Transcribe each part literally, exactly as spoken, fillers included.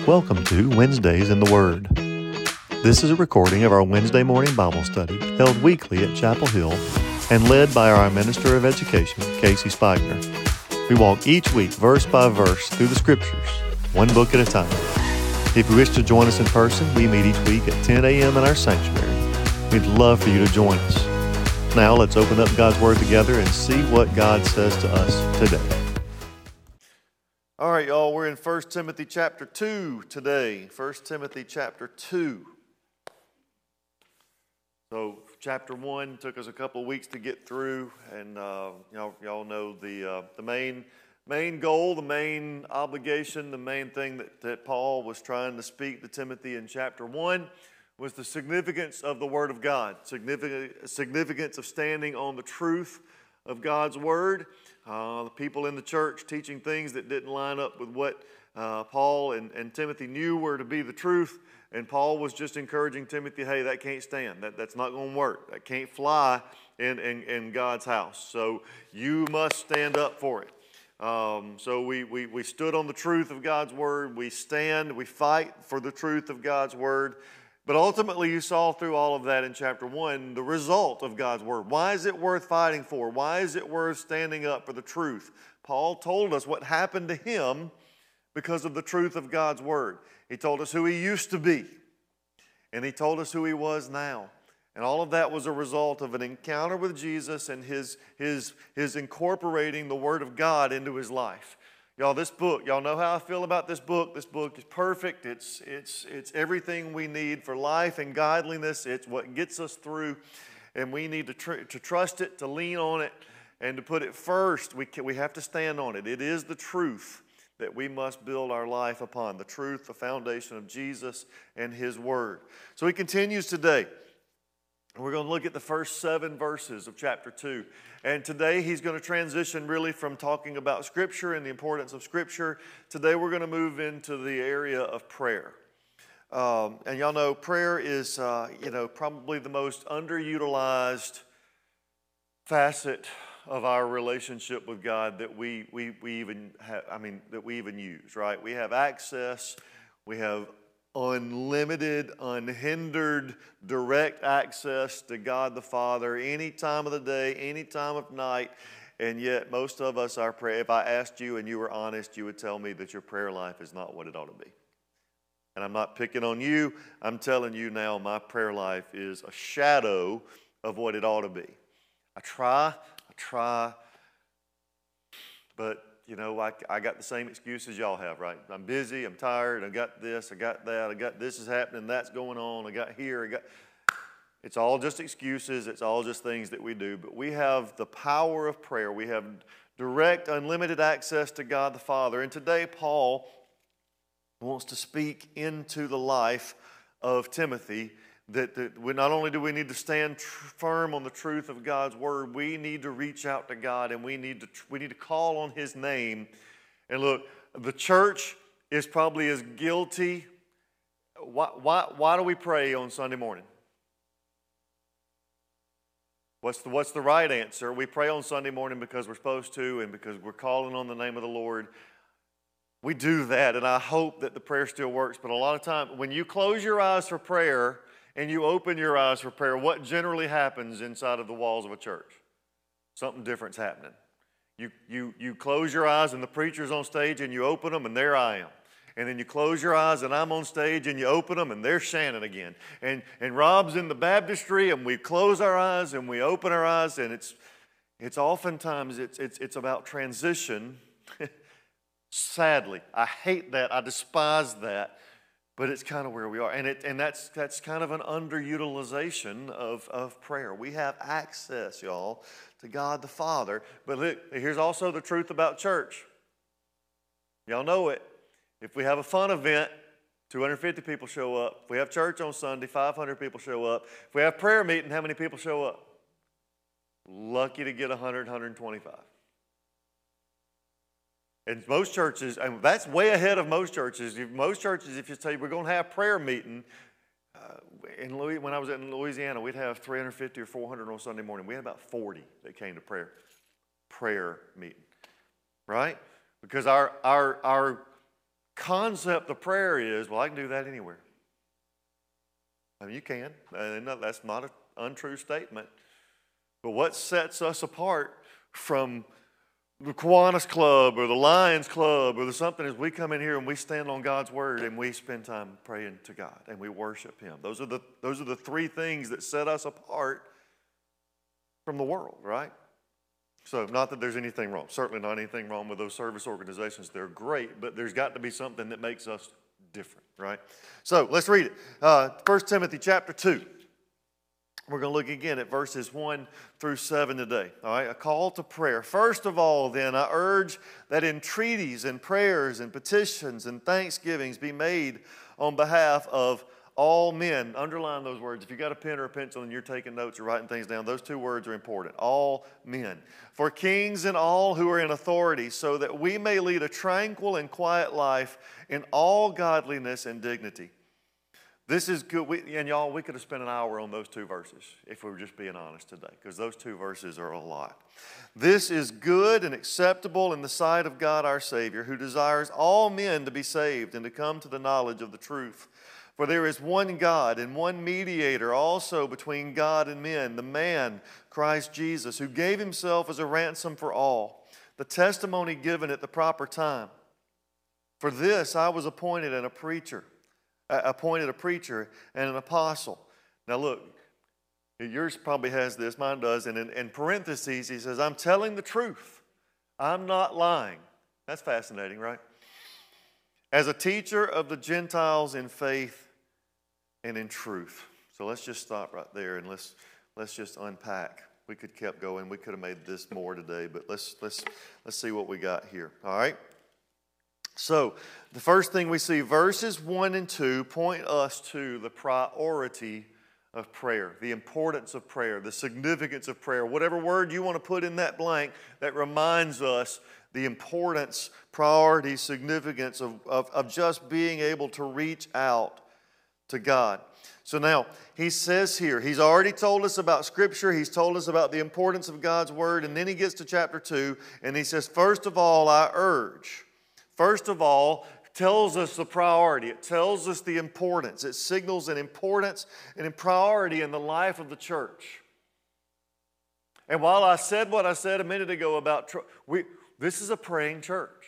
Welcome to Wednesdays in the Word. This is a recording of our Wednesday morning Bible study held weekly at Chapel Hill and led by our Minister of Education, Casey Spigner. We walk each week verse by verse through the Scriptures, one book at a time. If you wish to join us in person, we meet each week at ten a.m. in our sanctuary. We'd love for you to join us. Now let's open up God's Word together and see what God says to us today. All right, y'all, we're in First Timothy chapter two today. First Timothy chapter two. So chapter one took us a couple of weeks to get through, and uh, y'all, y'all know the uh, the main main goal, the main obligation, the main thing that, that Paul was trying to speak to Timothy in chapter one was the significance of the Word of God, significant, significance of standing on the truth of God's Word. Uh, the people in the church teaching things that didn't line up with what uh, Paul and, and Timothy knew were to be the truth. And Paul was just encouraging Timothy, hey, that can't stand. That, that's not going to work. That can't fly in, in, in God's house. So you must stand up for it. Um, so we, we, we stood on the truth of God's Word. We stand, we fight for the truth of God's Word. But ultimately, you saw through all of that in chapter one, the result of God's Word. Why is it worth fighting for? Why is it worth standing up for the truth? Paul told us what happened to him because of the truth of God's Word. He told us who he used to be, and he told us who he was now. And all of that was a result of an encounter with Jesus and his, his, his incorporating the Word of God into his life. Y'all, this book, y'all know how I feel about this book. This book is perfect. It's, it's, it's everything we need for life and godliness. It's what gets us through, and we need to, tr- to trust it, to lean on it, and to put it first. We, can, we have to stand on it. It is the truth that we must build our life upon, the truth, the foundation of Jesus and His Word. So he continues today. We're going to look at the first seven verses of chapter two. And today he's going to transition really from talking about Scripture and the importance of Scripture. Today we're going to move into the area of prayer. Um, and y'all know prayer is, uh, you know, probably the most underutilized facet of our relationship with God that we we we even have, I mean, that we even use, right? We have access, we have unlimited, unhindered, direct access to God the Father any time of the day, any time of night, and yet most of us, our prayer, if I asked you and you were honest, you would tell me that your prayer life is not what it ought to be. And I'm not picking on you, I'm telling you now, my prayer life is a shadow of what it ought to be. I try, I try, but you know, I, I got the same excuses y'all have, right? I'm busy, I'm tired, I got this, I got that, I got this is happening, that's going on, I got here, I got... It's all just excuses, it's all just things that we do. But we have the power of prayer. We have direct, unlimited access to God the Father. And today, Paul wants to speak into the life of Timothy that, that we, not only do we need to stand tr- firm on the truth of God's Word, we need to reach out to God and we need to we need to call on His name. And look, the church is probably as guilty. Why, why, why do we pray on Sunday morning? What's the, what's the right answer? We pray on Sunday morning because we're supposed to and because we're calling on the name of the Lord. We do that, and I hope that the prayer still works. But a lot of times, when you close your eyes for prayer and you open your eyes for prayer, what generally happens inside of the walls of a church? Something different's happening. You, you, you close your eyes and the preacher's on stage and you open them and there I am. And then you close your eyes and I'm on stage and you open them and there's Shannon again. And, and Rob's in the baptistry and we close our eyes and we open our eyes, and it's, it's oftentimes it's, it's, it's about transition. Sadly, I hate that. I despise that. But it's kind of where we are. And it and that's that's kind of an underutilization of, of prayer. We have access, y'all, to God the Father. But look, here's also the truth about church. Y'all know it. If we have a fun event, two hundred fifty people show up. If we have church on Sunday, five hundred people show up. If we have prayer meeting, how many people show up? Lucky to get one hundred, one hundred twenty-five. And most churches, and that's way ahead of most churches. Most churches, if you say we're going to have prayer meeting, uh, in Louis, when I was in Louisiana, we'd have three hundred fifty or four hundred on Sunday morning. We had about forty that came to prayer, prayer meeting, right? Because our our our concept of prayer is, well, I can do that anywhere. I mean, you can. And that's not an untrue statement. But what sets us apart from the Kiwanis Club or the Lions Club or the something is we come in here and we stand on God's Word and we spend time praying to God and we worship Him. Those are the, those are the three things that set us apart from the world, right? So not that there's anything wrong. Certainly not anything wrong with those service organizations. They're great, but there's got to be something that makes us different, right? So let's read it. Uh, First Timothy chapter two. We're going to look again at verses one through seven today. All right, a call to prayer. First of all, then, I urge that entreaties and prayers and petitions and thanksgivings be made on behalf of all men. Underline those words. If you got a pen or a pencil and you're taking notes or writing things down, those two words are important. All men. For kings and all who are in authority, so that we may lead a tranquil and quiet life in all godliness and dignity. This is good. We, and y'all, we could have spent an hour on those two verses if we were just being honest today, because those two verses are a lot. This is good and acceptable in the sight of God our Savior, who desires all men to be saved and to come to the knowledge of the truth. For there is one God and one mediator also between God and men, the man, Christ Jesus, who gave himself as a ransom for all, the testimony given at the proper time. For this I was appointed and a preacher. appointed a preacher and an apostle. Now look, yours probably has this, mine does, and in, in parentheses he says, I'm telling the truth. I'm not lying. That's fascinating, right? As a teacher of the Gentiles in faith and in truth. So let's just stop right there and let's let's just unpack. We could keep going. We could have made this more today, but let's let's let's see what we got here. All right? So, the first thing we see, verses one and two point us to the priority of prayer, the importance of prayer, the significance of prayer. Whatever word you want to put in that blank, that reminds us the importance, priority, significance of, of, of just being able to reach out to God. So now, he says here, he's already told us about Scripture, he's told us about the importance of God's Word, and then he gets to chapter two, and he says, first of all, I urge. First of all, tells us the priority. It tells us the importance. It signals an importance and a priority in the life of the church. And while I said what I said a minute ago about, tr- we, this is a praying church.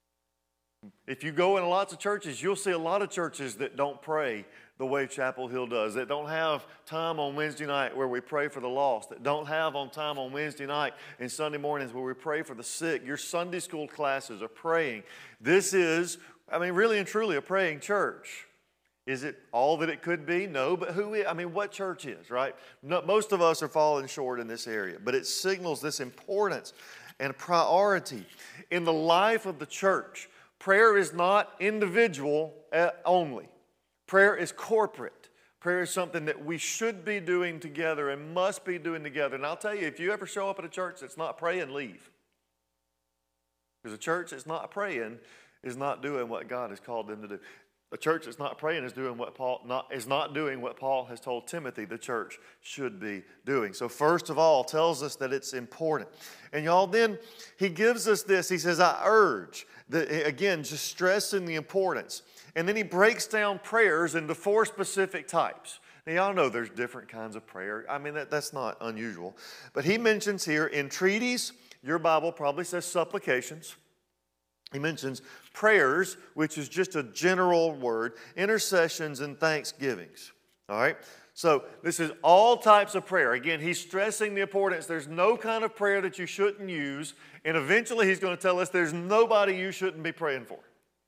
If you go in lots of churches, you'll see a lot of churches that don't pray the way Chapel Hill does, that don't have time on Wednesday night where we pray for the lost, that don't have on time on Wednesday night and Sunday mornings where we pray for the sick. Your Sunday school classes are praying. This is, I mean, really and truly a praying church. Is it all that it could be? No, but who is, I mean, what church is, right? No, most of us are falling short in this area, but it signals this importance and priority in the life of the church. Prayer is not individual only. Prayer is corporate. Prayer is something that we should be doing together and must be doing together. And I'll tell you, if you ever show up at a church that's not praying, leave. Because a church that's not praying is not doing what God has called them to do. A church that's not praying is doing what Paul not is not doing what Paul has told Timothy the church should be doing. So first of all, tells us that it's important. And y'all, then he gives us this. He says, I urge. The, again, just stressing the importance. And then he breaks down prayers into four specific types. Now, y'all know there's different kinds of prayer. I mean, that, that's not unusual. But he mentions here entreaties. Your Bible probably says supplications. He mentions prayers, which is just a general word, intercessions and thanksgivings. All right? So this is all types of prayer. Again, he's stressing the importance. There's no kind of prayer that you shouldn't use. And eventually he's going to tell us there's nobody you shouldn't be praying for.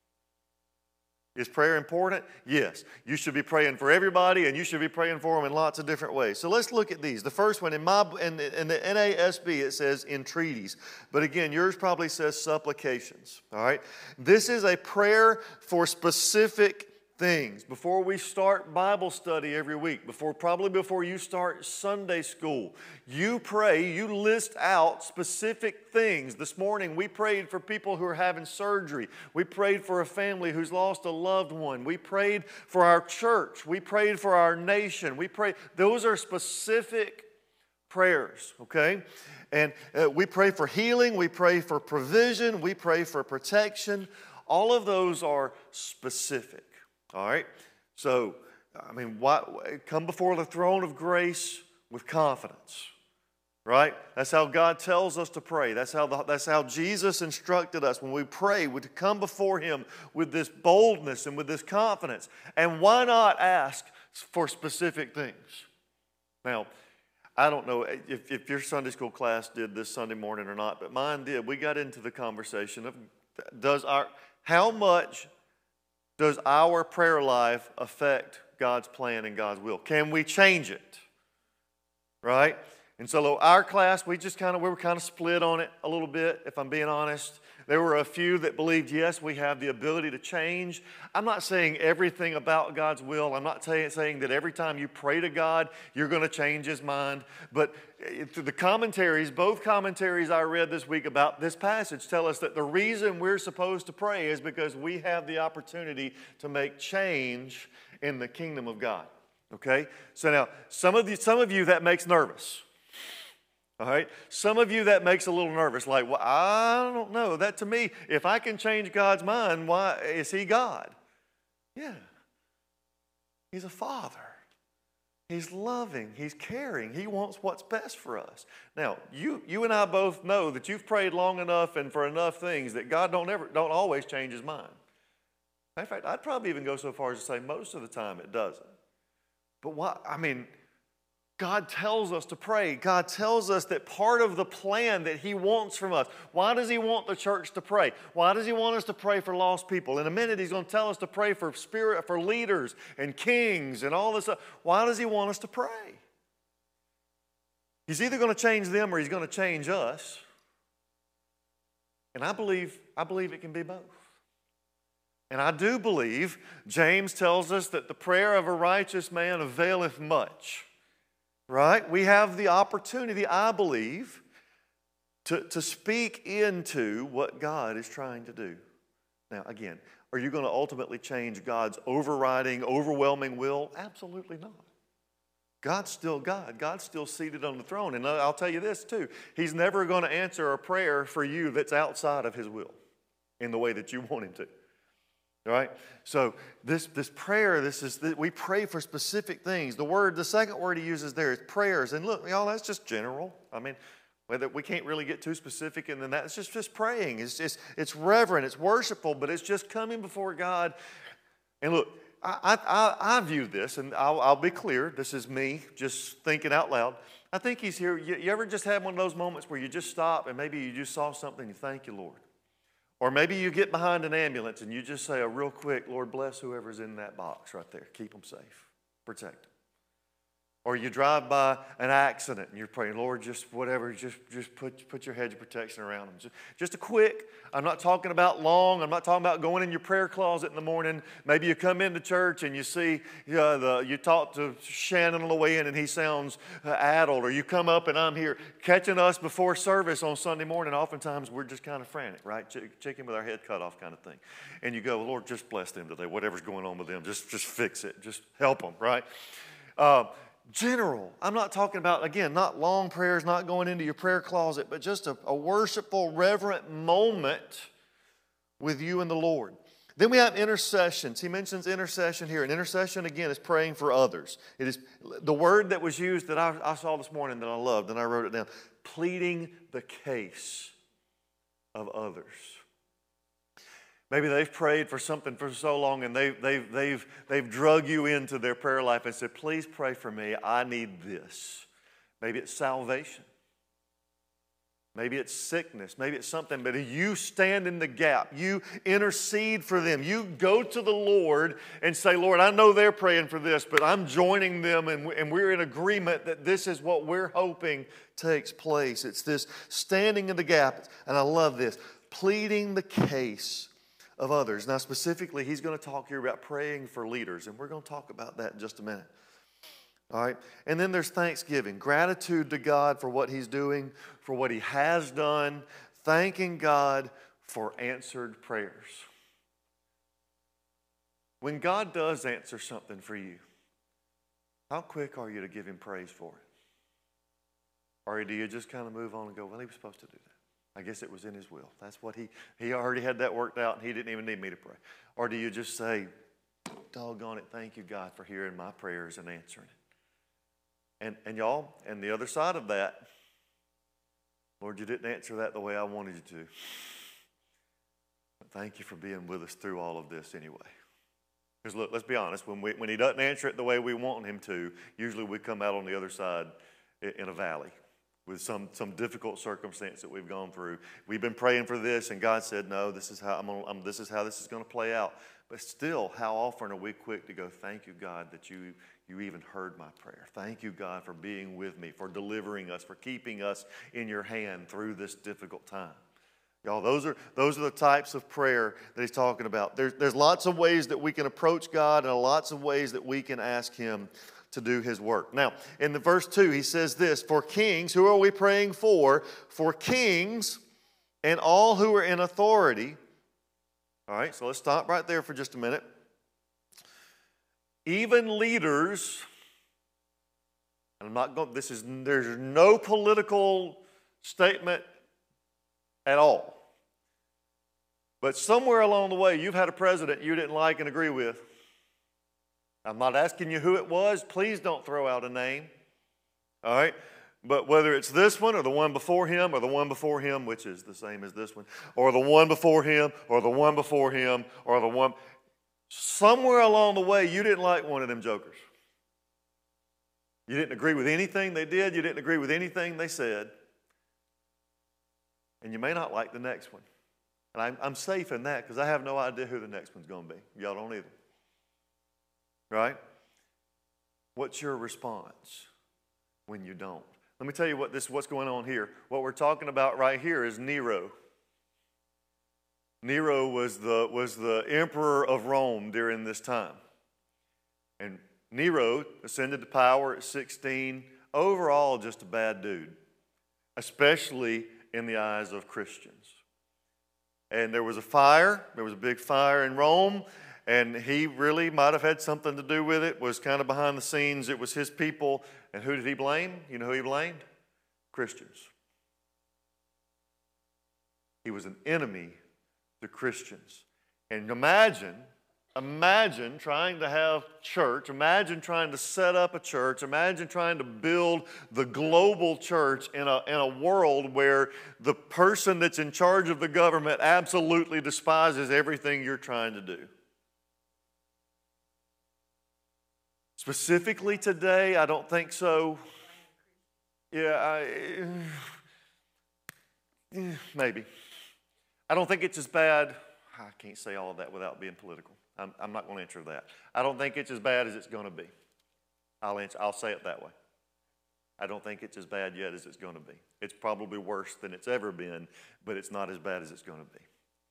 Is prayer important? Yes. You should be praying for everybody, and you should be praying for them in lots of different ways. So let's look at these. The first one, in, my, in, the, in the N A S B, it says entreaties. But again, yours probably says supplications. All right? This is a prayer for specific things. Before we start Bible study every week, before probably before you start Sunday school, you pray, you list out specific things. This morning we prayed for people who are having surgery. We prayed for a family who's lost a loved one. We prayed for our church. We prayed for our nation. We prayed. Those are specific prayers, okay? And uh, we pray for healing. We pray for provision. We pray for protection. All of those are specific, all right? So, I mean, why, come before the throne of grace with confidence, right? That's how God tells us to pray. That's how, the, that's how Jesus instructed us when we pray, to come before Him with this boldness and with this confidence. And why not ask for specific things? Now, I don't know if, if your Sunday school class did this Sunday morning or not, but mine did. We got into the conversation of does our how much does our prayer life affect God's plan and God's will? Can we change it? Right? And so our class, we just kind of, we were kind of split on it a little bit, if I'm being honest. There were a few that believed, yes, we have the ability to change. I'm not saying everything about God's will. I'm not say, saying that every time you pray to God, you're going to change His mind. But the commentaries, both commentaries I read this week about this passage tell us that the reason we're supposed to pray is because we have the opportunity to make change in the kingdom of God. Okay? So now, some of you, some of you that makes nervous. All right? Some of you that makes a little nervous, like, well, I don't know. That to me, if I can change God's mind, why is He God? Yeah. He's a Father. He's loving. He's caring. He wants what's best for us. Now, you, you and I both know that you've prayed long enough and for enough things that God don't ever, don't always change His mind. In fact, I'd probably even go so far as to say most of the time it doesn't. But why? I mean, God tells us to pray. God tells us that part of the plan that He wants from us. Why does He want the church to pray? Why does He want us to pray for lost people? In a minute, He's going to tell us to pray for spirit, for leaders and kings and all this stuff. Why does He want us to pray? He's either going to change them or He's going to change us. And I believe, I believe it can be both. And I do believe James tells us that the prayer of a righteous man availeth much. Right? We have the opportunity, I believe, to, to speak into what God is trying to do. Now, again, are you going to ultimately change God's overriding, overwhelming will? Absolutely not. God's still God. God's still seated on the throne. And I'll tell you this too. He's never going to answer a prayer for you that's outside of His will in the way that you want Him to. Right? So this, this prayer, this is we pray for specific things. The word, the second word he uses there is prayers. And look, y'all, that's just general. I mean, whether we can't really get too specific and then that. It's just, just praying. It's just it's reverent, it's worshipful, but it's just coming before God. And look, I I, I view this, and I'll, I'll be clear, this is me just thinking out loud. I think he's here. You, you ever just have one of those moments where you just stop and maybe you just saw something and you thank you, Lord? Or maybe you get behind an ambulance and you just say a real quick, Lord, bless whoever's in that box right there. Keep them safe. Protect them. Or you drive by an accident and you're praying, Lord, just whatever, just, just put, put your hedge of protection around them. Just, just a quick, I'm not talking about long, I'm not talking about going in your prayer closet in the morning. Maybe you come into church and you see, uh, the, you talk to Shannon on the way in and he sounds uh, addled. Or you come up and I'm here catching us before service on Sunday morning. Oftentimes we're just kind of frantic, right? Ch- chicken with our head cut off kind of thing. And you go, Lord, just bless them today. Whatever's going on with them, just, just fix it. Just help them, right? Uh, General. I'm not talking about, again, not long prayers, not going into your prayer closet, but just a, a worshipful, reverent moment with you and the Lord. Then we have intercessions. He mentions intercession here. And intercession, again, is praying for others. It is the word that was used that I, I saw this morning that I loved, and I wrote it down. Pleading the case of others. Maybe they've prayed for something for so long and they've, they've, they've, they've drug you into their prayer life and said, please pray for me. I need this. Maybe it's salvation. Maybe it's sickness. Maybe it's something. But you stand in the gap. You intercede for them. You go to the Lord and say, Lord, I know they're praying for this, but I'm joining them and, and we're in agreement that this is what we're hoping takes place. It's this standing in the gap. And I love this. Pleading the case of others. Now, specifically, he's going to talk here about praying for leaders, and we're going to talk about that in just a minute. All right? And then there's thanksgiving, gratitude to God for what he's doing, for what he has done, thanking God for answered prayers. When God does answer something for you, how quick are you to give him praise for it? Or do you just kind of move on and go, well, he was supposed to do that? I guess it was in his will. That's what he, he already had that worked out, and he didn't even need me to pray. Or do you just say, doggone it, thank you, God, for hearing my prayers and answering it. And, and y'all, and the other side of that, Lord, you didn't answer that the way I wanted you to. But thank you for being with us through all of this anyway. Because look, let's be honest, when, we, when he doesn't answer it the way we want him to, usually we come out on the other side in a valley with some, some difficult circumstance that we've gone through. We've been praying for this, and God said, no, this is how, I'm gonna, I'm, this, is how this is going to play out. But still, how often are we quick to go, thank you, God, that you, you even heard my prayer. Thank you, God, for being with me, for delivering us, for keeping us in your hand through this difficult time. Y'all, those are, those are the types of prayer that he's talking about. There's, there's lots of ways that we can approach God and lots of ways that we can ask him to do his work. Now, in the verse two, he says this, for kings, who are we praying for? For kings and all who are in authority. All right, so let's stop right there for just a minute. Even leaders, and I'm not going, this is, there's no political statement at all. But somewhere along the way, you've had a president you didn't like and agree with. I'm not asking you who it was. Please don't throw out a name. All right? But whether it's this one or the one before him or the one before him, which is the same as this one, or the one before him or the one before him or the one, somewhere along the way, you didn't like one of them jokers. You didn't agree with anything they did. You didn't agree with anything they said. And you may not like the next one. And I'm, I'm safe in that because I have no idea who the next one's going to be. Y'all don't either. Right? What's your response when you don't? Let me tell you what this what's going on here. What we're talking about right here is Nero. Nero was the, was the emperor of Rome during this time. And Nero ascended to power at sixteen. Overall, just a bad dude, especially in the eyes of Christians. And there was a fire. There was a big fire in Rome. And he really might have had something to do with it, was kind of behind the scenes. It was his people. And who did he blame? You know who he blamed? Christians. He was an enemy to Christians. And imagine, imagine trying to have church, imagine trying to set up a church, imagine trying to build the global church in a, in a world where the person that's in charge of the government absolutely despises everything you're trying to do. Specifically today, I don't think so. Yeah, I, maybe. I don't think it's as bad. I can't say all of that without being political. I'm, I'm not going to answer that. I don't think it's as bad as it's going to be. I'll answer, I'll say it that way. I don't think it's as bad yet as it's going to be. It's probably worse than it's ever been, but it's not as bad as it's going to be.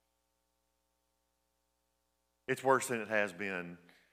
It's worse than it has been.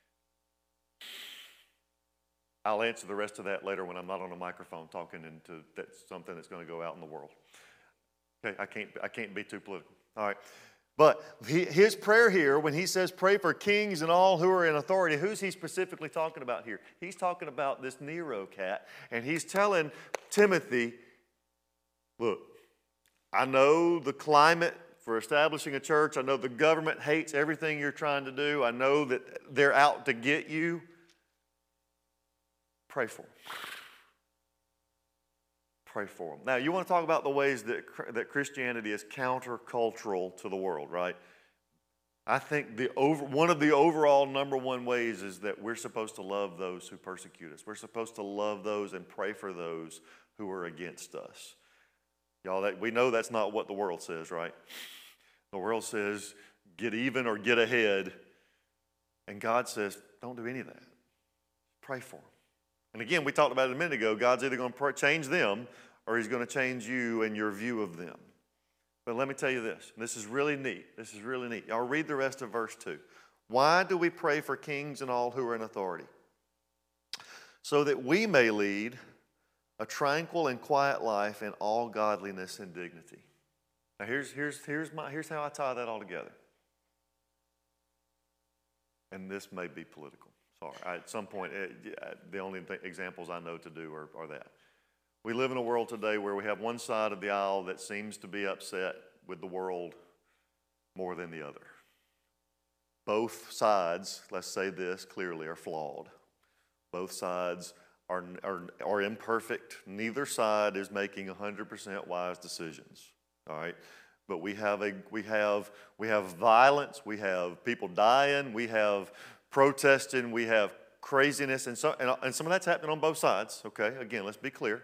I'll answer the rest of that later when I'm not on a microphone talking into that's something that's going to go out in the world. Okay, I can't, I can't be too political. All right. But he, his prayer here, when he says pray for kings and all who are in authority, who's he specifically talking about here? He's talking about this Nero cat, and he's telling Timothy, look, I know the climate for establishing a church. I know the government hates everything you're trying to do. I know that they're out to get you. Pray for them. Pray for them. Now, you want to talk about the ways that, that Christianity is countercultural to the world, right? I think the over, one of the overall number one ways is that we're supposed to love those who persecute us. We're supposed to love those and pray for those who are against us. Y'all, that, we know that's not what the world says, right? The world says, get even or get ahead. And God says, don't do any of that. Pray for them. And again, we talked about it a minute ago. God's either going to change them or he's going to change you and your view of them. But let me tell you this. This is really neat. This is really neat. Y'all read the rest of verse two. Why do we pray for kings and all who are in authority? So that we may lead a tranquil and quiet life in all godliness and dignity. Now here's, here's, here's, my, here's how I tie that all together. And this may be political. Sorry, I, at some point, it, the only th- examples I know to do are, are that. We live in a world today where we have one side of the aisle that seems to be upset with the world more than the other. Both sides, let's say this clearly, are flawed. Both sides are, are, are imperfect. Neither side is making one hundred percent wise decisions, all right? But we have, a, we, have, we have violence, we have people dying, we have protesting, we have craziness, and, so, and, and some of that's happening on both sides, okay? Again, let's be clear.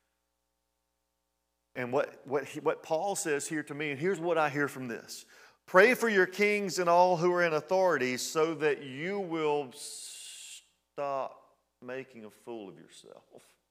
And what, what, he, what Paul says here to me, and here's what I hear from this. Pray for your kings and all who are in authority so that you will stop making a fool of yourself.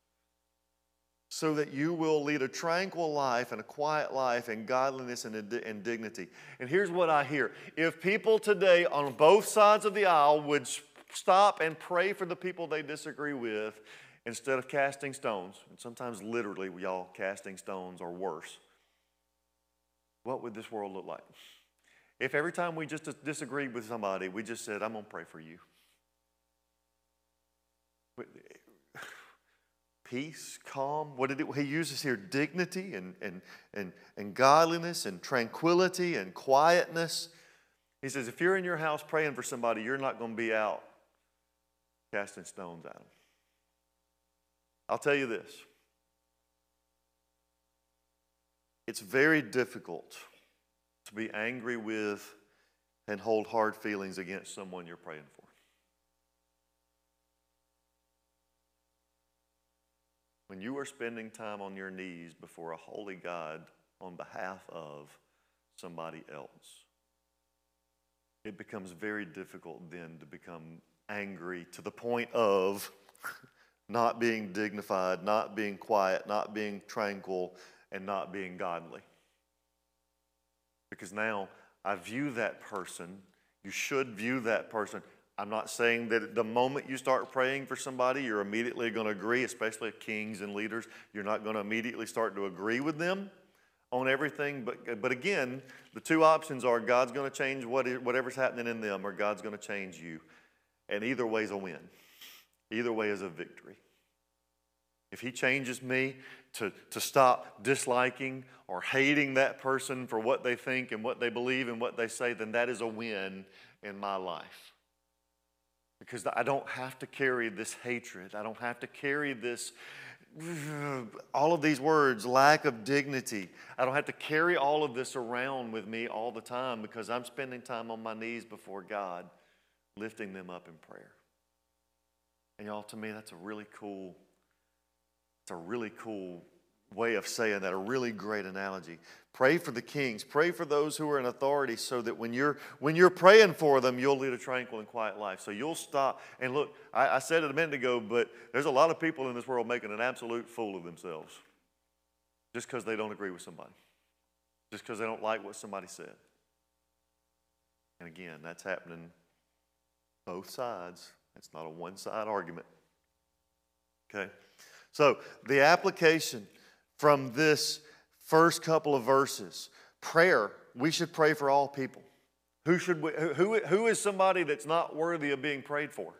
So that you will lead a tranquil life and a quiet life and godliness and, and dignity. And here's what I hear. If people today on both sides of the aisle would stop and pray for the people they disagree with instead of casting stones, and sometimes literally, y'all, casting stones or worse, what would this world look like? If every time we just disagreed with somebody, we just said, I'm going to pray for you. Peace, calm. What did it, he uses here? Dignity and, and, and, and godliness and tranquility and quietness. He says, if you're in your house praying for somebody, you're not going to be out casting stones at them. I'll tell you this. It's very difficult to be angry with and hold hard feelings against someone you're praying for. When you are spending time on your knees before a holy God on behalf of somebody else, it becomes very difficult then to become angry to the point of not being dignified, not being quiet, not being tranquil, and not being godly. Because now I view that person, you should view that person. I'm not saying that the moment you start praying for somebody, you're immediately going to agree, especially kings and leaders. You're not going to immediately start to agree with them on everything. But, but again, the two options are God's going to change what is, whatever's happening in them, or God's going to change you. And either way is a win. Either way is a victory. If he changes me to, to stop disliking or hating that person for what they think and what they believe and what they say, then that is a win in my life. Because I don't have to carry this hatred. I don't have to carry this, all of these words, lack of dignity. I don't have to carry all of this around with me all the time because I'm spending time on my knees before God, lifting them up in prayer. And y'all, to me, that's a really cool, it's a really cool way of saying that, a really great analogy. Pray for the kings. Pray for those who are in authority so that when you're when you're praying for them, you'll lead a tranquil and quiet life. So you'll stop. And look, I, I said it a minute ago, but there's a lot of people in this world making an absolute fool of themselves just because they don't agree with somebody, just because they don't like what somebody said. And again, that's happening both sides. It's not a one-side argument. Okay? So the application from this first couple of verses, prayer, we should pray for all people. Who should we, who, who is somebody that's not worthy of being prayed for?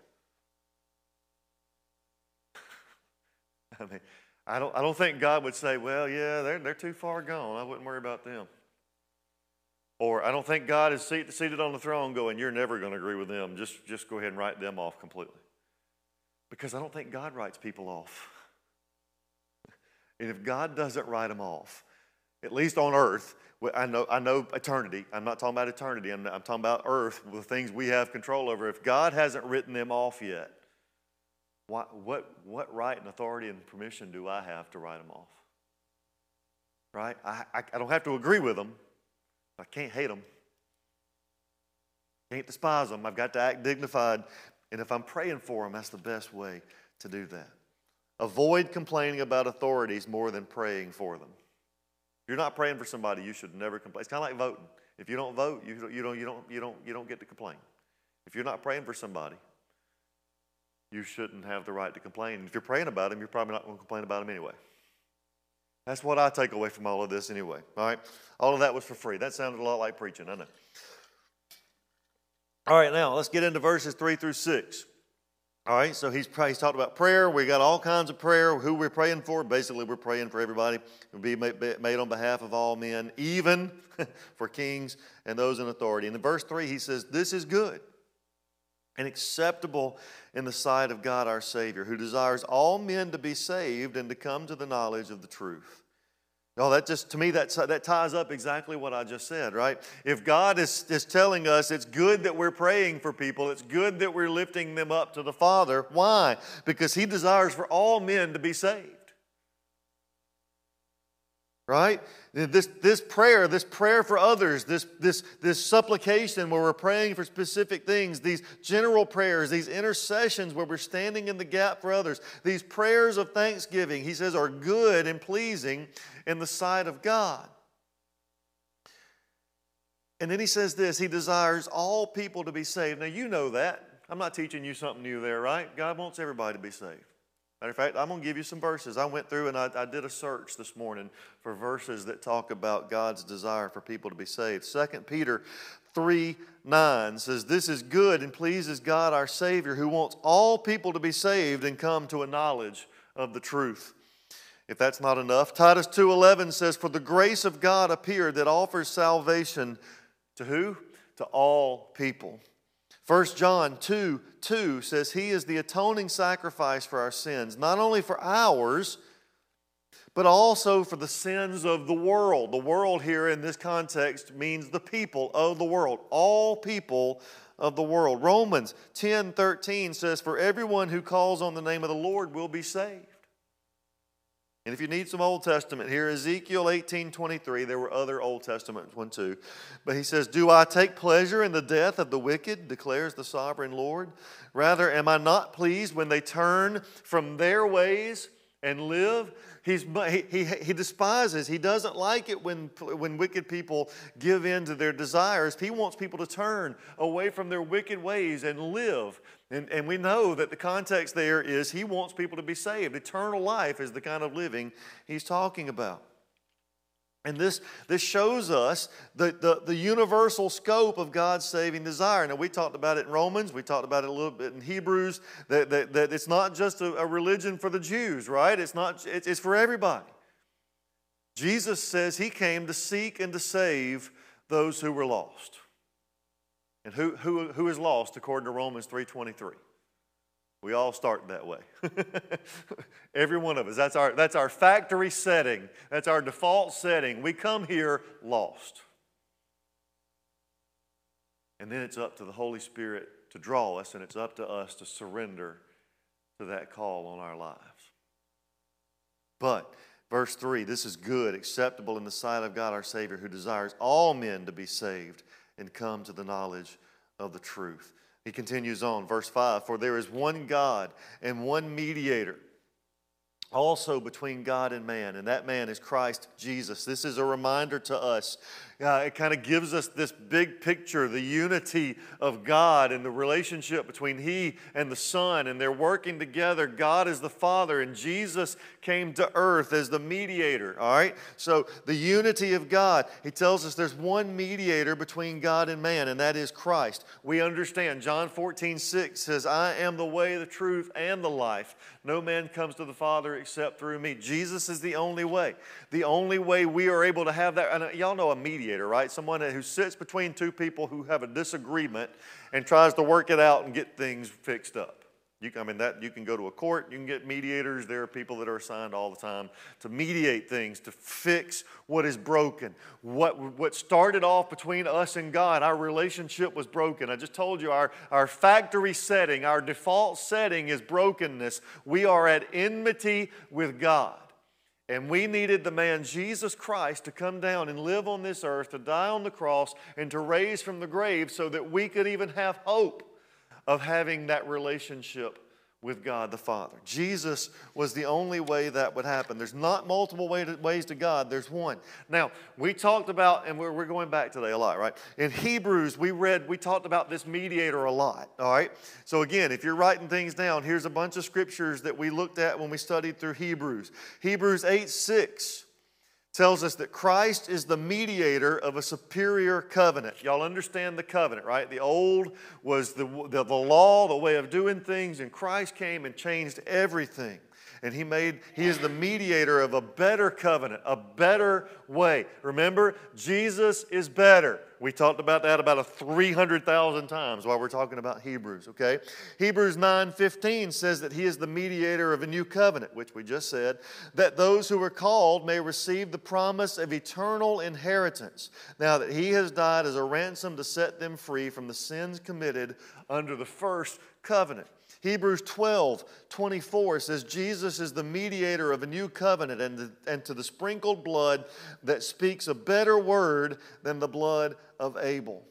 I mean, I don't, I don't think God would say, well, yeah, they're, they're too far gone. I wouldn't worry about them. Or I don't think God is seated, seated on the throne going, you're never going to agree with them. Just, just go ahead and write them off completely. Because I don't think God writes people off. And if God doesn't write them off, at least on earth, I know, I know eternity. I'm not talking about eternity. I'm, I'm talking about earth, the things we have control over. If God hasn't written them off yet, what, what, what right and authority and permission do I have to write them off? Right? I, I, I don't have to agree with them. I can't hate them. Can't despise them. I've got to act dignified. And if I'm praying for them, that's the best way to do that. Avoid complaining about authorities more than praying for them. If you're not praying for somebody, you should never complain. It's kind of like voting. If you don't vote, you don't, you don't, you don't, you don't, you don't get to complain. If you're not praying for somebody, you shouldn't have the right to complain. And if you're praying about them, you're probably not going to complain about them anyway. That's what I take away from all of this anyway. All right? All of that was for free. That sounded a lot like preaching, doesn't it? All right, now let's get into verses three through six. All right, so he's, he's talked about prayer. We got all kinds of prayer. Who we're praying for? Basically, we're praying for everybody. It will be made on behalf of all men, even for kings and those in authority. And in verse three, he says, this is good and acceptable in the sight of God our Savior, who desires all men to be saved and to come to the knowledge of the truth. No, that just, to me, that, that ties up exactly what I just said, right? If God is, is telling us it's good that we're praying for people, it's good that we're lifting them up to the Father. Why? Because He desires for all men to be saved. Right? This, this prayer, this prayer for others, this, this, this supplication where we're praying for specific things, these general prayers, these intercessions where we're standing in the gap for others, these prayers of thanksgiving, he says, are good and pleasing in the sight of God. And then he says this, he desires all people to be saved. Now you know that. I'm not teaching you something new there, right? God wants everybody to be saved. Matter of fact, I'm going to give you some verses. I went through and I, I did a search this morning for verses that talk about God's desire for people to be saved. Second Peter three nine says, this is good and pleases God our Savior, who wants all people to be saved and come to a knowledge of the truth. If that's not enough, Titus two eleven says, for the grace of God appeared that offers salvation to who? To all people. First John two two says, he is the atoning sacrifice for our sins, not only for ours, but also for the sins of the world. The world here in this context means the people of the world, all people of the world. Romans ten thirteen says, for everyone who calls on the name of the Lord will be saved. And if you need some Old Testament here, Ezekiel eighteen twenty-three, there were other Old Testament ones too. But he says, do I take pleasure in the death of the wicked, declares the sovereign Lord? Rather, am I not pleased when they turn from their ways and live? He's, he, he, he despises, he doesn't like it when, when wicked people give in to their desires. He wants people to turn away from their wicked ways and live. And, and we know that the context there is he wants people to be saved. Eternal life is the kind of living he's talking about. And this, this shows us the, the, the universal scope of God's saving desire. Now, we talked about it in Romans. We talked about it a little bit in Hebrews, that, that, that it's not just a, a religion for the Jews, right? It's, not, it's, it's for everybody. Jesus says he came to seek and to save those who were lost. And who, who, who is lost according to Romans three twenty-three? We all start that way. Every one of us. That's our, that's our factory setting. That's our default setting. We come here lost. And then it's up to the Holy Spirit to draw us, and it's up to us to surrender to that call on our lives. But, verse three, this is good, acceptable in the sight of God our Savior, who desires all men to be saved and come to the knowledge of the truth. He continues on, verse five, for there is one God and one mediator also between God and man, and that man is Christ Jesus. This is a reminder to us. Uh, it kind of gives us this big picture, the unity of God and the relationship between He and the Son, and they're working together. God is the Father, and Jesus came to earth as the mediator, all right? So the unity of God, He tells us there's one mediator between God and man, and that is Christ. We understand, John fourteen six says, I am the way, the truth, and the life. No man comes to the Father except through me. Jesus is the only way. The only way we are able to have that, and y'all know a mediator, right? Someone who sits between two people who have a disagreement and tries to work it out and get things fixed up. You, I mean, that you can go to a court, you can get mediators. There are people that are assigned all the time to mediate things, to fix what is broken. What, what started off between us and God, our relationship was broken. I just told you our, our factory setting, our default setting is brokenness. We are at enmity with God. And we needed the man Jesus Christ to come down and live on this earth, to die on the cross, and to raise from the grave so that we could even have hope of having that relationship with God the Father. Jesus was the only way that would happen. There's not multiple way to, ways to God. There's one. Now, we talked about, and we're, we're going back today a lot, right? In Hebrews, we read, we talked about this mediator a lot, all right? So again, if you're writing things down, here's a bunch of scriptures that we looked at when we studied through Hebrews. Hebrews eight six. tells us that Christ is the mediator of a superior covenant. Y'all understand the covenant, right? The old was the, the, the law, the way of doing things, and Christ came and changed everything. And he made, he is the mediator of a better covenant, a better way. Remember, Jesus is better. We talked about that about a three hundred thousand times while we're talking about Hebrews, okay? Hebrews nine fifteen says that he is the mediator of a new covenant, which we just said, that those who are called may receive the promise of eternal inheritance, now that he has died as a ransom to set them free from the sins committed under the first covenant. Hebrews twelve twenty-four says Jesus is the mediator of a new covenant, and, the, and to the sprinkled blood that speaks a better word than the blood of Abel.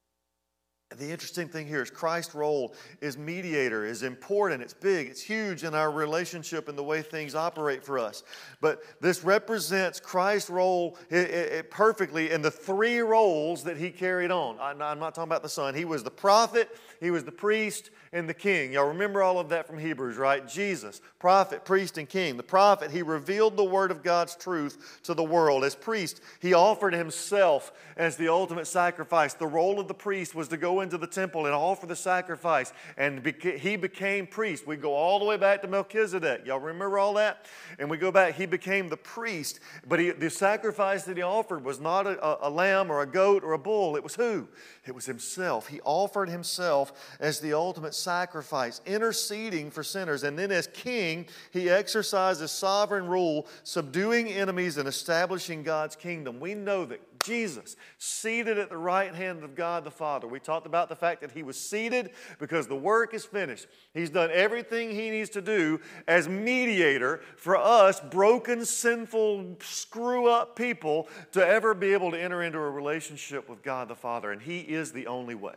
And the interesting thing here is Christ's role as mediator is important, it's big, it's huge in our relationship and the way things operate for us. But this represents Christ's role it, it, perfectly in the three roles that he carried on. I, I'm not talking about the Son. He was the prophet, he was the priest, and the king. Y'all remember all of that from Hebrews, right? Jesus, prophet, priest, and king. The prophet, he revealed the word of God's truth to the world. As priest, he offered himself as the ultimate sacrifice. The role of the priest was to go into the temple and offer the sacrifice, and beca- he became priest. We go all the way back to Melchizedek. Y'all remember all that? And we go back, he became the priest, but he, the sacrifice that he offered was not a, a lamb or a goat or a bull. It was who? It was himself. He offered himself as the ultimate sacrifice, interceding for sinners. And then as king, he exercised his sovereign rule, subduing enemies and establishing God's kingdom. We know that Jesus, seated at the right hand of God the Father. We talked about the fact that he was seated because the work is finished. He's done everything he needs to do as mediator for us, broken, sinful, screw-up people, to ever be able to enter into a relationship with God the Father. And he is the only way.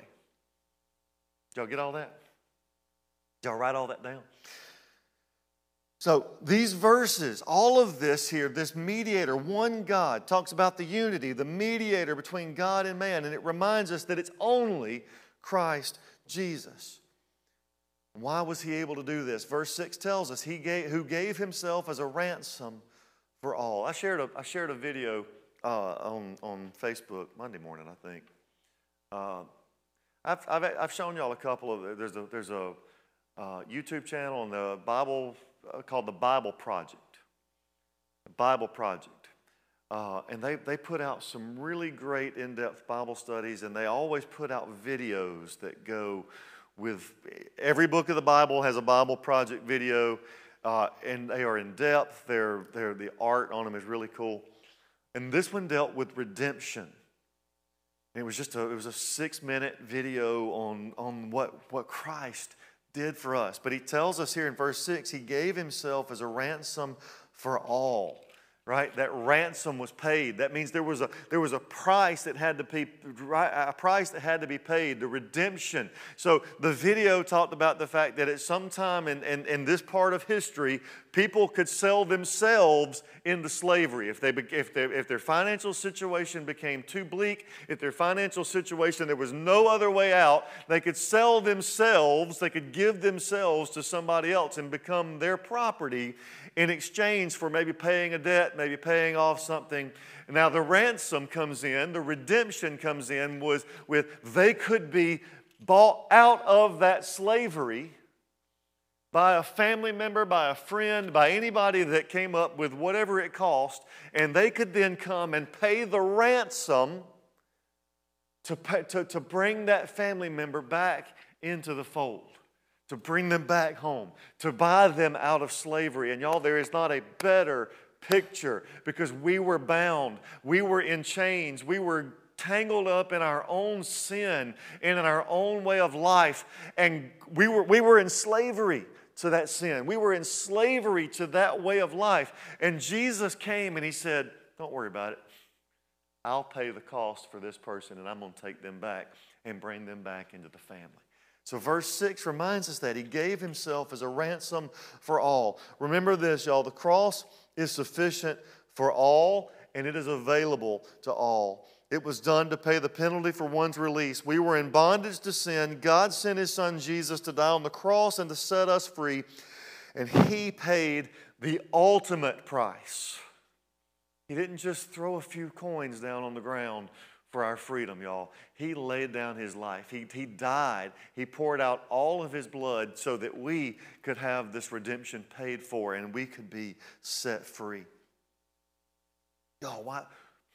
Did y'all get all that? Did y'all write all that down? So these verses, all of this here, this mediator, one God, talks about the unity, the mediator between God and man, and it reminds us that it's only Christ Jesus. Why was he able to do this? Verse six tells us, he gave, who gave himself as a ransom for all. I shared a, I shared a video uh, on, on Facebook Monday morning, I think. Uh, I've, I've, I've shown y'all a couple of, there's a, there's a uh, YouTube channel on the Bible uh, called the Bible Project. The Bible Project. Uh, and they, they put out some really great in-depth Bible studies, and they always put out videos that go with, every book of the Bible has a Bible Project video, uh, and they are in depth. They're, they're, the art on them is really cool. And this one dealt with redemption. And it was just a, it was a six-minute video on, on what, what Christ did for us. But he tells us here in verse six, he gave himself as a ransom for all. Right? That ransom was paid. That means there was a there was a price that had to be a price that had to be paid, the redemption. So the video talked about the fact that at some time in, in, in this part of history, people could sell themselves into slavery. If they if they, if their financial situation became too bleak, if their financial situation there was no other way out, they could sell themselves, they could give themselves to somebody else and become their property in exchange for maybe paying a debt, maybe paying off something. Now the ransom comes in, the redemption comes in was with they could be bought out of that slavery by a family member, by a friend, by anybody that came up with whatever it cost, and they could then come and pay the ransom to, pay, to, to bring that family member back into the fold. To bring them back home, to buy them out of slavery. And y'all, there is not a better picture because we were bound, we were in chains, we were tangled up in our own sin and in our own way of life. And we were, we were in slavery to that sin. We were in slavery to that way of life. And Jesus came and he said, don't worry about it. I'll pay the cost for this person and I'm going to take them back and bring them back into the family. So verse six reminds us that he gave himself as a ransom for all. Remember this, y'all. The cross is sufficient for all, and it is available to all. It was done to pay the penalty for one's release. We were in bondage to sin. God sent his son Jesus to die on the cross and to set us free, and he paid the ultimate price. He He didn't just throw a few coins down on the ground for our freedom, y'all. He laid down his life. He, he died. He poured out all of his blood so that we could have this redemption paid for and we could be set free. Y'all, why?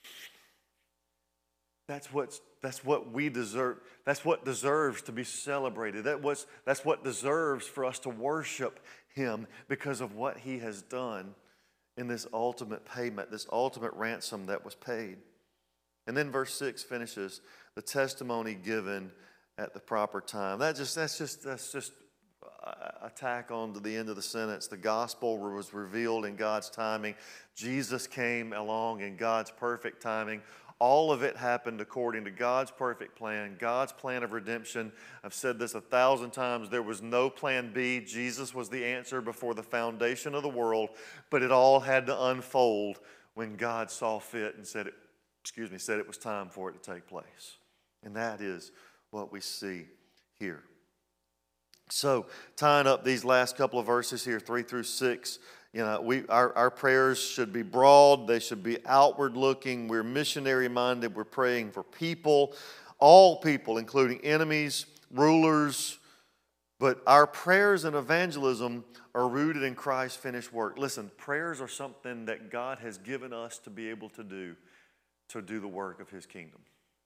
That's what's that's what we deserve. That's what deserves to be celebrated. That was that's what deserves for us to worship him because of what he has done in this ultimate payment, this ultimate ransom that was paid. And then verse six finishes, the testimony given at the proper time. That just that's just that's just a tack on to the end of the sentence. The gospel was revealed in God's timing. Jesus came along in God's perfect timing. All of it happened according to God's perfect plan, God's plan of redemption. I've said this a thousand times. There was no plan B. Jesus was the answer before the foundation of the world, but it all had to unfold when God saw fit and said it, excuse me, said it was time for it to take place. And that is what we see here. So, tying up these last couple of verses here, three through six, you know, we our, our prayers should be broad. They should be outward looking. We're missionary minded. We're praying for people, all people, including enemies, rulers. But our prayers and evangelism are rooted in Christ's finished work. Listen, prayers are something that God has given us to be able to do, to do the work of his kingdom.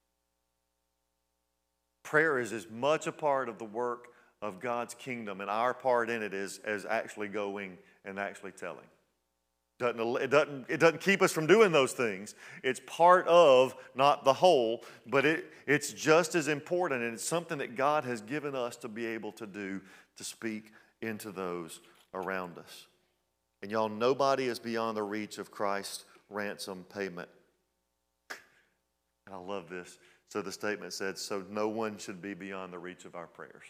Prayer is as much a part of the work of God's kingdom, and our part in it is as actually going and actually telling. Doesn't, it, doesn't, it doesn't keep us from doing those things. It's part of, not the whole, but it, it's just as important, and it's something that God has given us to be able to do, to speak into those around us. And y'all, nobody is beyond the reach of Christ's ransom payment. And I love this. So the statement said, so no one should be beyond the reach of our prayers.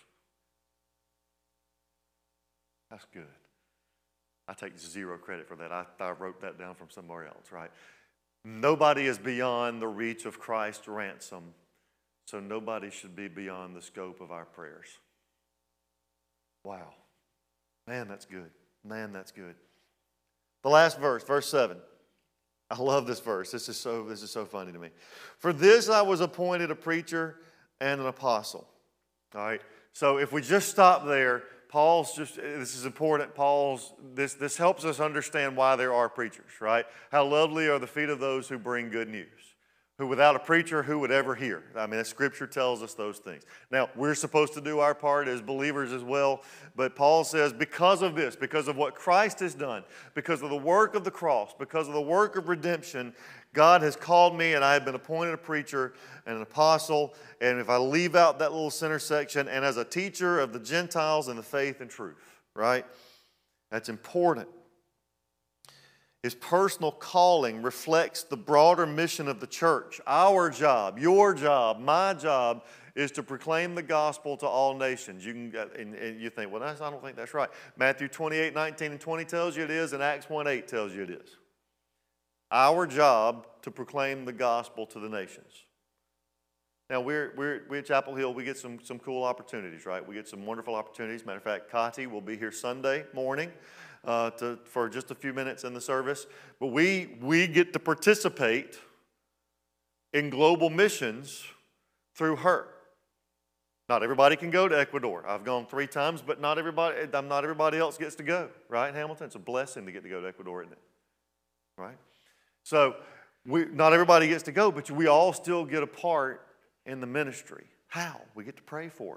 That's good. I take zero credit for that. I, I wrote that down from somewhere else, right? Nobody is beyond the reach of Christ's ransom, so nobody should be beyond the scope of our prayers. Wow. Man, that's good. Man, that's good. The last verse, verse seven. I love this verse. This is so, this is so funny to me. For this I was appointed a preacher and an apostle. All right. So if we just stop there, Paul's just, this is important. Paul's, this, this helps us understand why there are preachers, right? How lovely are the feet of those who bring good news. Who without a preacher, who would ever hear? I mean, the scripture tells us those things. Now, we're supposed to do our part as believers as well, but Paul says because of this, because of what Christ has done, because of the work of the cross, because of the work of redemption, God has called me and I have been appointed a preacher and an apostle, and if I leave out that little center section, and as a teacher of the Gentiles in the faith and truth, right? That's important. His personal calling reflects the broader mission of the church. Our job, your job, my job is to proclaim the gospel to all nations. You can, and, and you think, well, that's, I don't think that's right. Matthew twenty-eight, nineteen, and twenty tells you it is, and Acts one eight tells you it is. Our job to proclaim the gospel to the nations. Now, we're, we're, we're at Chapel Hill. We get some, some cool opportunities, right? We get some wonderful opportunities. Matter of fact, Kati will be here Sunday morning uh, to, for just a few minutes in the service. But we, we get to participate in global missions through her. Not everybody can go to Ecuador. I've gone three times, but not everybody, not everybody else gets to go, right, Hamilton? It's a blessing to get to go to Ecuador, isn't it? Right? So we, not everybody gets to go, but we all still get a part in the ministry. How? We get to pray for her.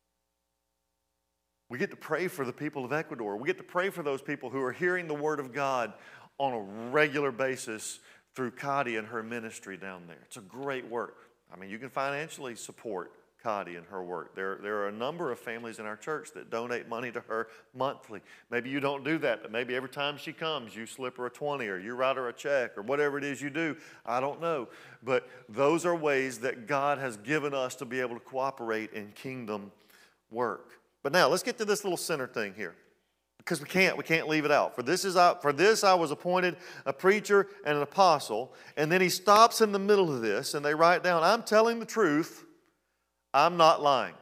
We get to pray for the people of Ecuador. We get to pray for those people who are hearing the word of God on a regular basis through Kati and her ministry down there. It's a great work. I mean, you can financially support Kati and her work. There, there are a number of families in our church that donate money to her monthly. Maybe you don't do that, but maybe every time she comes, you slip her a twenty or you write her a check or whatever it is you do. I don't know. But those are ways that God has given us to be able to cooperate in kingdom work. But now, let's get to this little center thing here. Because we can't, we can't leave it out. For this is for this I was appointed a preacher and an apostle. And then he stops in the middle of this and they write down, I'm telling the truth, I'm not lying.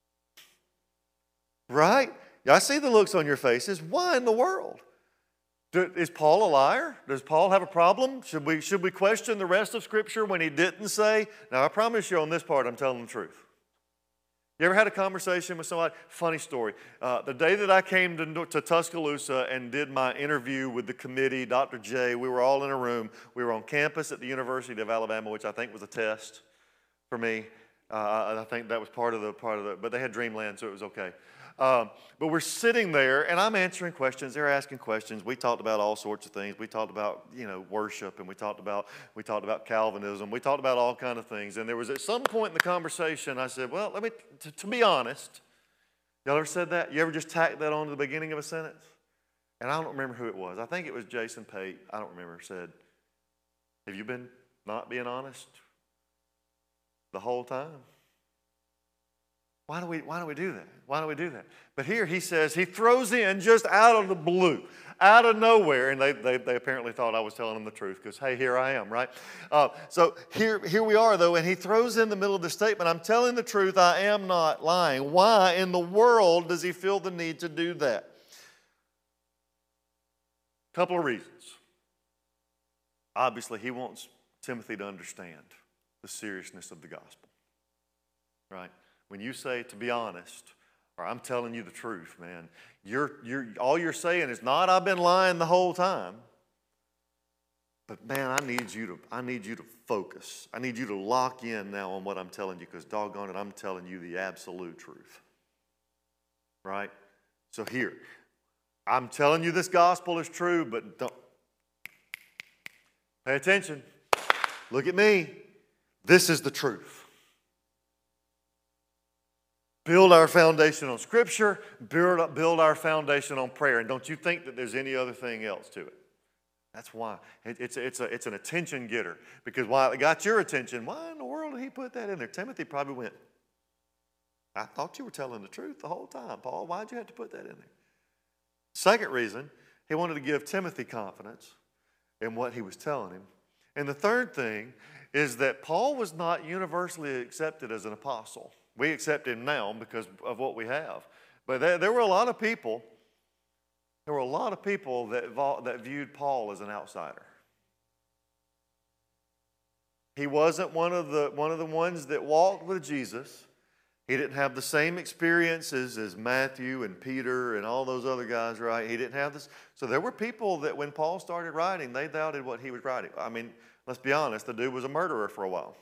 Right? I see the looks on your faces. Why in the world? do, is Paul a liar? Does Paul have a problem? Should we, should we question the rest of Scripture when he didn't say? Now, I promise you on this part, I'm telling the truth. You ever had a conversation with somebody? Funny story. Uh, the day that I came to, to Tuscaloosa and did my interview with the committee, Doctor J, we were all in a room. We were on campus at the University of Alabama, which I think was a test for me. Uh, I think that was part of the, part of the, but they had Dreamland, so it was okay. Um, but we're sitting there, and I'm answering questions. They're asking questions. We talked about all sorts of things. We talked about, you know, worship, and we talked about we talked about Calvinism. We talked about all kind of things. And there was at some point in the conversation, I said, "Well, let me, t- to be honest, y'all ever said that? You ever just tacked that on to the beginning of a sentence?" And I don't remember who it was. I think it was Jason Pate. I don't remember. Said, "Have you been not being honest the whole time?" Why do we, why do we do that? Why do we do that? But here he says, he throws in just out of the blue, out of nowhere, and they, they, they apparently thought I was telling them the truth because, hey, here I am, right? Uh, so here, here we are, though, and he throws in the middle of the statement, I'm telling the truth, I am not lying. Why in the world does he feel the need to do that? A couple of reasons. Obviously, he wants Timothy to understand the seriousness of the gospel, right? When you say, to be honest, or I'm telling you the truth, man, you're, you're, all you're saying is not I've been lying the whole time, but man, I need you to, I need you to focus. I need you to lock in now on what I'm telling you because doggone it, I'm telling you the absolute truth, right? So here, I'm telling you this gospel is true, but don't, pay attention. Look at me. This is the truth. Build our foundation on Scripture, build, build our foundation on prayer. And don't you think that there's any other thing else to it? That's why. It, it's, it's, a, it's an attention getter. Because while it got your attention, why in the world did he put that in there? Timothy probably went, I thought you were telling the truth the whole time, Paul. Why'd you have to put that in there? Second reason, he wanted to give Timothy confidence in what he was telling him. And the third thing is that Paul was not universally accepted as an apostle. We accept him now because of what we have. But there, there were a lot of people, there were a lot of people that, that viewed Paul as an outsider. He wasn't one of the, one of the ones that walked with Jesus. He didn't have the same experiences as Matthew and Peter and all those other guys, right? He didn't have this. So there were people that when Paul started writing, they doubted what he was writing. I mean, let's be honest, the dude was a murderer for a while.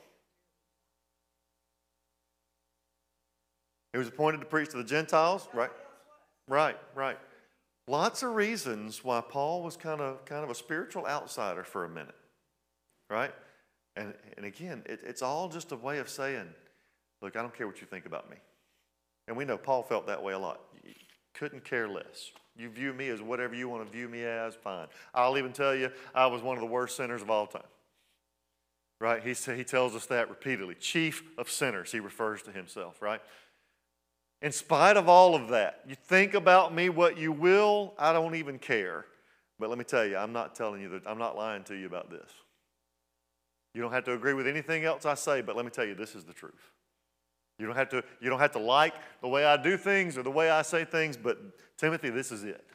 He was appointed to preach to the Gentiles, right? Right, right. Lots of reasons why Paul was kind of kind of a spiritual outsider for a minute, right? And, and again, it, it's all just a way of saying, look, I don't care what you think about me. And we know Paul felt that way a lot. You couldn't care less. You view me as whatever you want to view me as, fine. I'll even tell you, I was one of the worst sinners of all time. Right? He, he tells us that repeatedly. Chief of sinners, he refers to himself, right? In spite of all of that, you think about me what you will, I don't even care. But let me tell you, I'm not telling you that, I'm not lying to you about this. You don't have to agree with anything else I say, but let me tell you, this is the truth. You don't have to, you don't have to like the way I do things or the way I say things, but Timothy, this is it.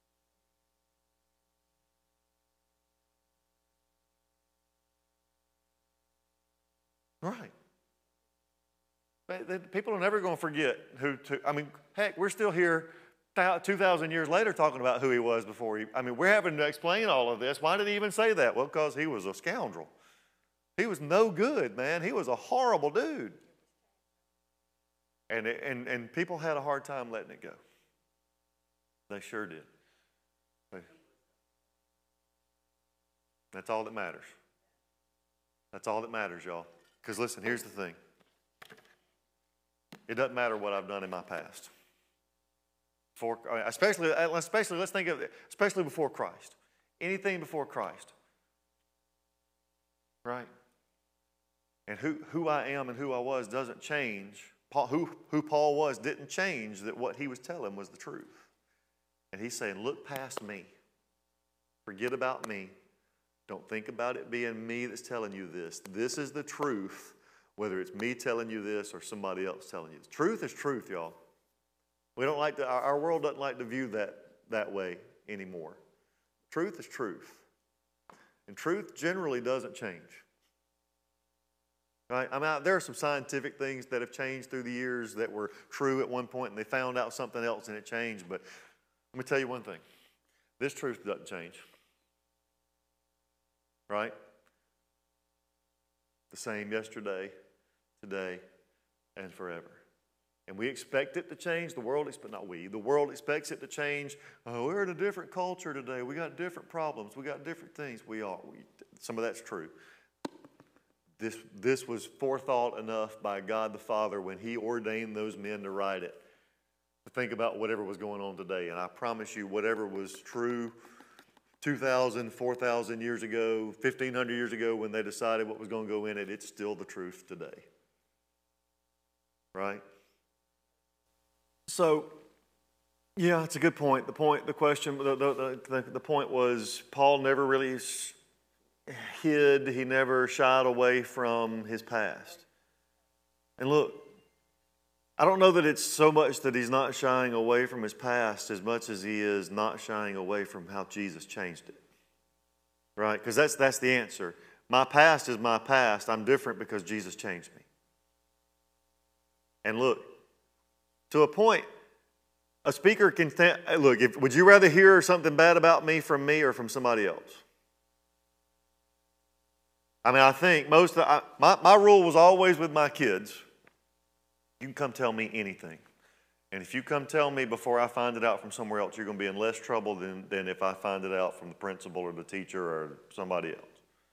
Right. People are never going to forget who, to, I mean, heck, we're still here two thousand years later talking about who he was before he, I mean, we're having to explain all of this. Why did he even say that? Well, because he was a scoundrel. He was no good, man. He was a horrible dude. And, and, and people had a hard time letting it go. They sure did. That's all that matters. That's all that matters, y'all. Because listen, here's the thing. It doesn't matter what I've done in my past. For, especially, especially, let's think of it, especially before Christ. Anything before Christ. Right? And who, who I am and who I was doesn't change. Paul, who, who Paul was didn't change that what he was telling was the truth. And he's saying, look past me. Forget about me. Don't think about it being me that's telling you this. This is the truth. Whether it's me telling you this or somebody else telling you this. Truth is truth, y'all. We don't like to, our world doesn't like to view that that way anymore. Truth is truth. And truth generally doesn't change. Right? I mean, there are some scientific things that have changed through the years that were true at one point and they found out something else and it changed. But let me tell you one thing. This truth doesn't change. Right? The same yesterday, today, and forever. And we expect it to change. The world expects, not we, the world expects it to change. Oh, we're in a different culture today. We got different problems. We got different things. We are. We, some of that's true. This, this was forethought enough by God the Father when He ordained those men to write it, to think about whatever was going on today. And I promise you, whatever was true two thousand, four thousand years ago, fifteen hundred years ago when they decided what was going to go in it, it's still the truth today. Right? So, yeah, it's a good point. The point, the question, the, the, the, the point was Paul never really hid, he never shied away from his past. And look, I don't know that it's so much that he's not shying away from his past as much as he is not shying away from how Jesus changed it. Right? Because that's, that's the answer. My past is my past. I'm different because Jesus changed me. And look, to a point, a speaker can th- look, if, would you rather hear something bad about me from me or from somebody else? I mean, I think most of the, I, my, my rule was always with my kids, you can come tell me anything. And if you come tell me before I find it out from somewhere else, you're going to be in less trouble than, than if I find it out from the principal or the teacher or somebody else.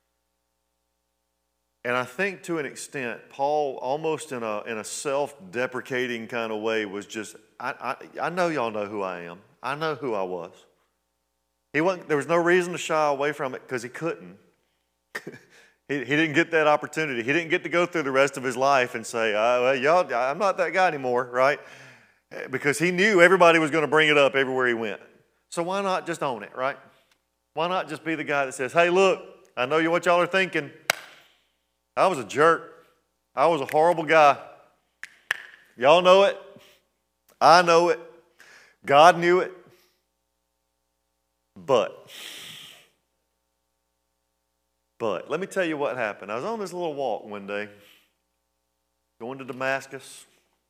And I think to an extent, Paul, almost in a, in a self-deprecating kind of way, was just, I, I, I know y'all know who I am. I know who I was. He wasn't, there was no reason to shy away from it because he couldn't. he, he didn't get that opportunity. He didn't get to go through the rest of his life and say, oh, well, y'all, I'm not that guy anymore, right? Because he knew everybody was going to bring it up everywhere he went. So why not just own it, right? Why not just be the guy that says, hey, look, I know you what y'all are thinking. I was a jerk. I was a horrible guy. Y'all know it. I know it. God knew it. But, but, let me tell you what happened. I was on this little walk one day, going to Damascus.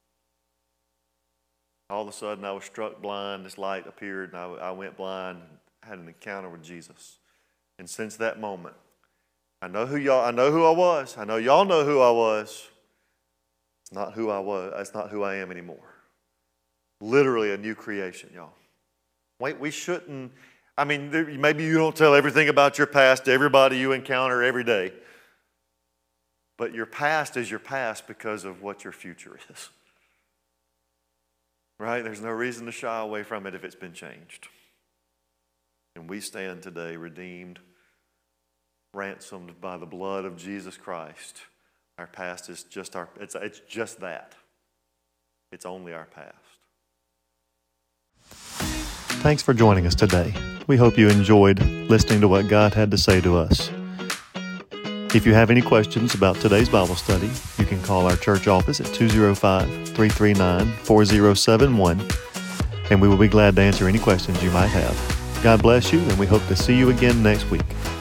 All of a sudden, I was struck blind. This light appeared, and I, I went blind, had an encounter with Jesus. And since that moment, I know who y'all, I know who I was. I know y'all know who I was. It's not who I was. It's not who I am anymore. Literally a new creation, y'all. Wait, we shouldn't, I mean, there, maybe you don't tell everything about your past to everybody you encounter every day. But your past is your past because of what your future is. Right? There's no reason to shy away from it if it's been changed. And we stand today redeemed, ransomed by the blood of Jesus Christ. Our past is just our, it's, it's just that. It's only our past. Thanks for joining us today. We hope you enjoyed listening to what God had to say to us. If you have any questions about today's Bible study, you can call our church office at two oh five, three three nine, four oh seven one, and we will be glad to answer any questions you might have. God bless you, and we hope to see you again next week.